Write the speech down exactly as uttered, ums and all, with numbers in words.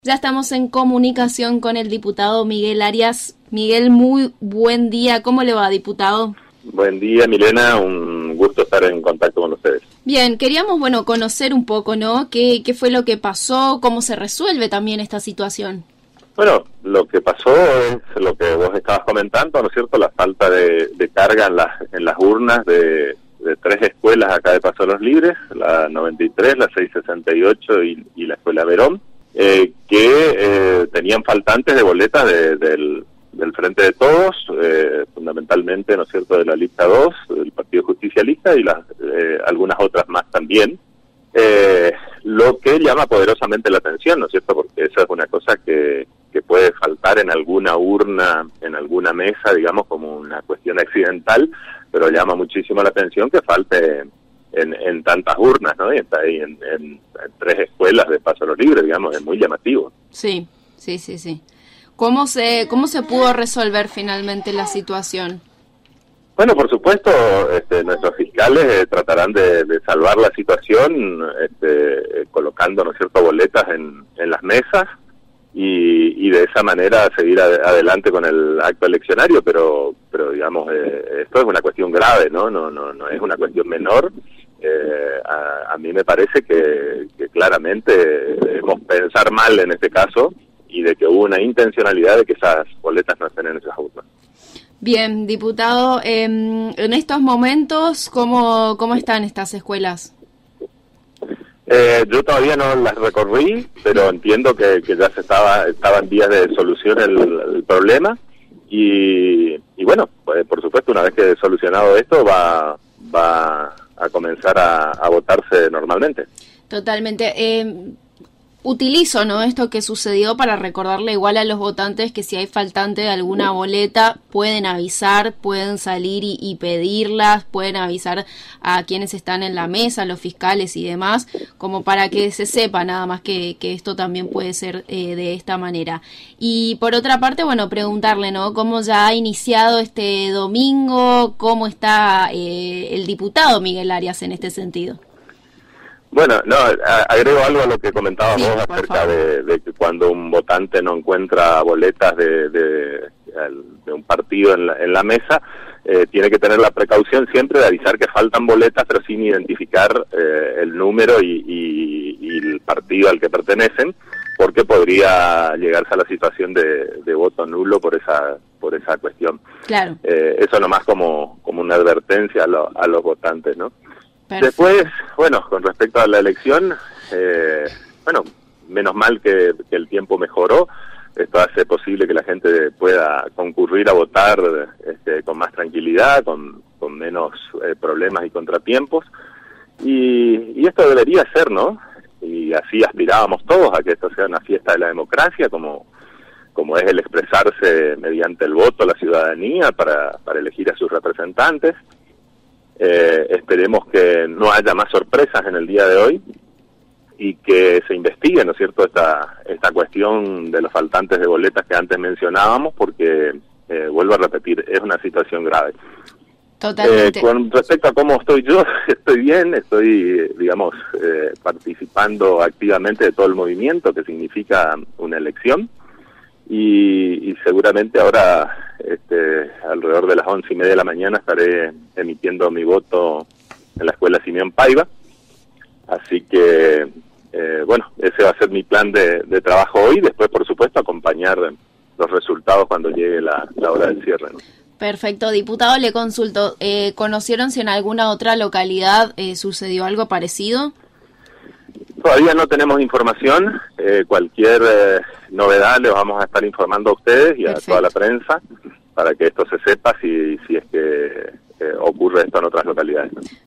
Ya estamos en comunicación con el diputado Miguel Arias. Miguel, muy buen día. ¿Cómo le va, diputado? Buen día, Milena. Un gusto estar en contacto con ustedes. Bien, queríamos, bueno, conocer un poco, ¿no? ¿Qué, qué fue lo que pasó? ¿Cómo se resuelve también esta situación? Bueno, lo que pasó es lo que vos estabas comentando, ¿no es cierto? La falta de, de carga en las, en las urnas de, de tres escuelas acá de Paso de los Libres, la noventa y tres, la seiscientos sesenta y ocho y, y la Escuela Verón. Eh, que eh, tenían faltantes de boletas de, del, del Frente de Todos, eh, fundamentalmente, ¿no es cierto?, de la lista dos, del Partido Justicialista y las, eh, algunas otras más también, eh, lo que llama poderosamente la atención, ¿no es cierto?, porque esa es una cosa que, que puede faltar en alguna urna, en alguna mesa, digamos, como una cuestión accidental, pero llama muchísimo la atención que falte En, en tantas urnas, ¿no? Y está ahí en, en, en tres escuelas de Paso a los Libres, digamos, es muy llamativo. Sí, sí, sí, sí. ¿Cómo se, cómo se pudo resolver finalmente la situación? Bueno, por supuesto, este, nuestros fiscales eh, tratarán de, de salvar la situación, este, eh, colocando, ¿no es cierto?, boletas en, en las mesas y, y de esa manera seguir ad, adelante con el acto eleccionario, pero, pero digamos, eh, esto es una cuestión grave, ¿no? No, no, no es una cuestión menor. Eh, a, a mí me parece que, que claramente debemos pensar mal en este caso y de que hubo una intencionalidad de que esas boletas no estén en esas urnas. Bien, diputado, eh, en estos momentos, ¿cómo, cómo están estas escuelas? Eh, yo todavía no las recorrí, pero entiendo que, que ya se estaba, estaba en vías de solución el, el problema y, y bueno, pues, por supuesto, una vez que solucionado esto va, va a comenzar a, a votarse normalmente. Totalmente. Eh, utilizo, ¿no?, esto que sucedió para recordarle igual a los votantes que si hay faltante de alguna boleta pueden avisar, pueden salir y, y pedirlas, pueden avisar a quienes están en la mesa, los fiscales y demás, como para que se sepa nada más que, que esto también puede ser eh, de esta manera. Y por otra parte, bueno, preguntarle, ¿no?, cómo ya ha iniciado este domingo, cómo está eh, el diputado Miguel Arias en este sentido. Bueno, no, agrego algo a lo que comentabas sí, vos acerca de, de que cuando un votante no encuentra boletas de, de, de un partido en la, en la mesa, eh, tiene que tener la precaución siempre de avisar que faltan boletas, pero sin identificar eh, el número y, y, y el partido al que pertenecen, porque podría llegarse a la situación de, de voto nulo por esa por esa cuestión. Claro. Eh, eso nomás como, como una advertencia a, lo, a los votantes, ¿no? Perfecto. Después, bueno, con respecto a la elección, eh, bueno, menos mal que, que el tiempo mejoró. Esto hace posible que la gente pueda concurrir a votar este, con más tranquilidad, con, con menos eh, problemas y contratiempos. Y, y esto debería ser, ¿no? Y así aspirábamos todos a que esto sea una fiesta de la democracia, como, como es el expresarse mediante el voto a la ciudadanía para, para elegir a sus representantes. Eh, esperemos que no haya más sorpresas en el día de hoy y que se investigue, ¿no es cierto?, esta esta cuestión de los faltantes de boletas que antes mencionábamos, porque, eh, vuelvo a repetir, es una situación grave. Totalmente. Eh, con respecto a cómo estoy yo, estoy bien, estoy, digamos, eh, participando activamente de todo el movimiento que significa una elección. Y, y seguramente ahora, este, alrededor de las once y media de la mañana, estaré emitiendo mi voto en la Escuela Simeón Paiva. Así que, eh, bueno, ese va a ser mi plan de, de trabajo hoy. Después, por supuesto, acompañar los resultados cuando llegue la, la hora del cierre, ¿no? Perfecto. Diputado, le consulto, eh, ¿conocieron si en alguna otra localidad eh, sucedió algo parecido? Todavía no tenemos información, eh, cualquier eh, novedad le vamos a estar informando a ustedes y Perfecto. A toda la prensa para que esto se sepa si, si es que eh, ocurre esto en otras localidades.